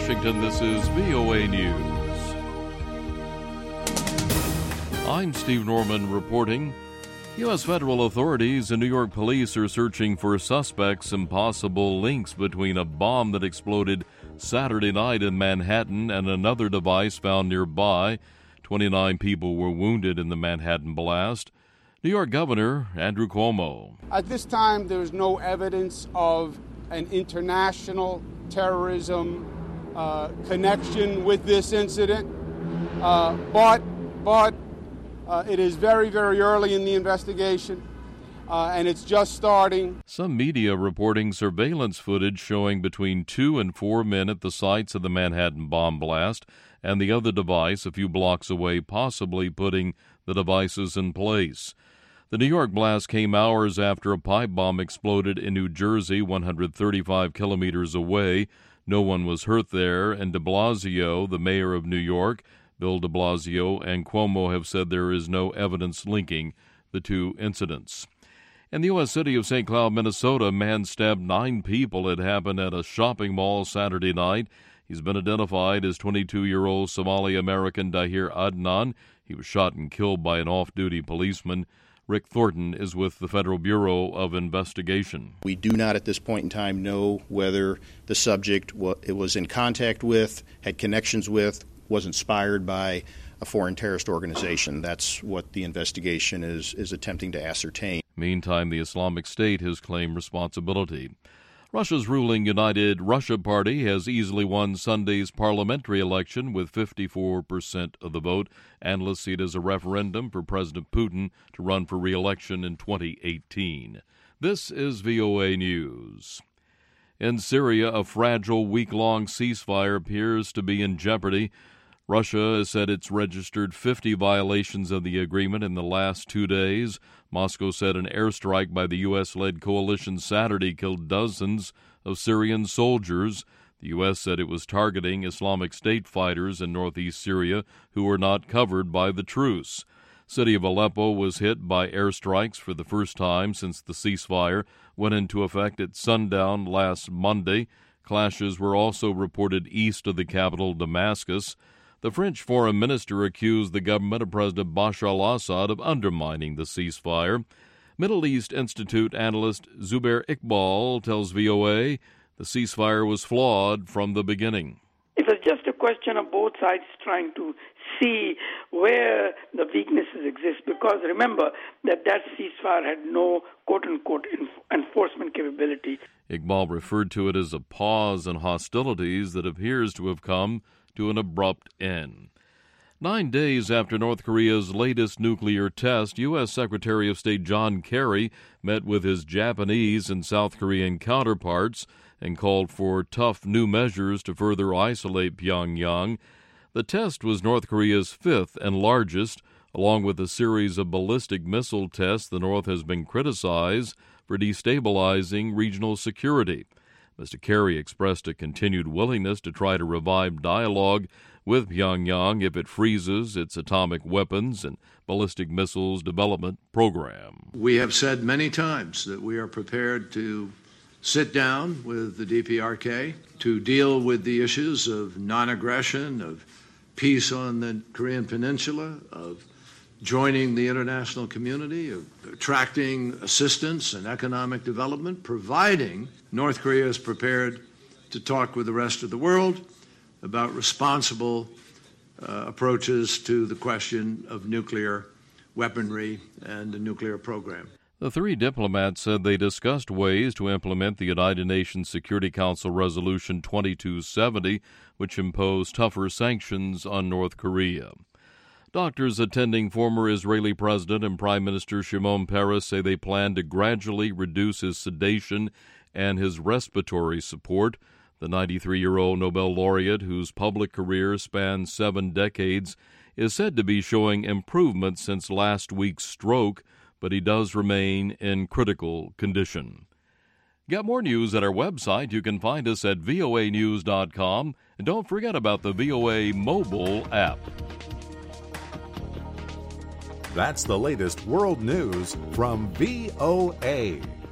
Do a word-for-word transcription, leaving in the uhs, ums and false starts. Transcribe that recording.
Washington, this is V O A News. I'm Steve Norman reporting. U S federal authorities and New York police are searching for suspects and possible links between a bomb that exploded Saturday night in Manhattan and another device found nearby. twenty-nine people were wounded in the Manhattan blast. New York Governor Andrew Cuomo. At this time, there is no evidence of an international terrorism uh, connection with this incident, uh, but but uh, it is very, very early in the investigation, uh, and it's just starting. Some media reporting surveillance footage showing between two and four men at the sites of the Manhattan bomb blast and the other device a few blocks away, possibly putting the devices in place. The New York blast came hours after a pipe bomb exploded in New Jersey, one hundred thirty-five kilometers away. No one was hurt there, and de Blasio, the mayor of New York, Bill de Blasio, and Cuomo have said there is no evidence linking the two incidents. In the U S city of Saint Cloud, Minnesota, a man stabbed nine people. It happened at a shopping mall Saturday night. He's been identified as twenty-two-year-old Somali-American Dahir Adnan. He was shot and killed by an off-duty policeman. Rick Thornton is with the Federal Bureau of Investigation. We do not at this point in time know whether the subject was in contact with, had connections with, was inspired by a foreign terrorist organization. That's what the investigation is, is attempting to ascertain. Meantime, the Islamic State has claimed responsibility. Russia's ruling United Russia Party has easily won Sunday's parliamentary election with fifty-four percent of the vote. Analysts see it as a referendum for President Putin to run for re-election in twenty eighteen. This is V O A News. In Syria, a fragile week-long ceasefire appears to be in jeopardy. Russia has said it's registered fifty violations of the agreement in the last two days. Moscow said an airstrike by the U S-led coalition Saturday killed dozens of Syrian soldiers. The U S said it was targeting Islamic State fighters in northeast Syria who were not covered by the truce. City of Aleppo was hit by airstrikes for the first time since the ceasefire went into effect at sundown last Monday. Clashes were also reported east of the capital, Damascus. The French foreign minister accused the government of President Bashar al-Assad of undermining the ceasefire. Middle East Institute analyst Zubair Iqbal tells V O A the ceasefire was flawed from the beginning. It was just a question of both sides trying to see where the weaknesses exist, because remember that that ceasefire had no quote-unquote enforcement capability. Iqbal referred to it as a pause in hostilities that appears to have come to an abrupt end. Nine days after North Korea's latest nuclear test, U S Secretary of State John Kerry met with his Japanese and South Korean counterparts and called for tough new measures to further isolate Pyongyang. The test was North Korea's fifth and largest, along with a series of ballistic missile tests. The North has been criticized for destabilizing regional security. Mister Kerry expressed a continued willingness to try to revive dialogue with Pyongyang if it freezes its atomic weapons and ballistic missiles development program. We have said many times that we are prepared to sit down with the D P R K to deal with the issues of non-aggression, of peace on the Korean Peninsula, of joining the international community, of attracting assistance and economic development, providing North Korea is prepared to talk with the rest of the world about responsible uh, approaches to the question of nuclear weaponry and the nuclear program. The three diplomats said they discussed ways to implement the United Nations Security Council Resolution twenty-two seventy, which imposed tougher sanctions on North Korea. Doctors attending former Israeli President and Prime Minister Shimon Peres say they plan to gradually reduce his sedation and his respiratory support. The ninety-three-year-old Nobel laureate, whose public career spans seven decades, is said to be showing improvement since last week's stroke, but he does remain in critical condition. Get more news at our website. You can find us at V O A news dot com. And don't forget about the V O A mobile app. That's the latest world news from V O A.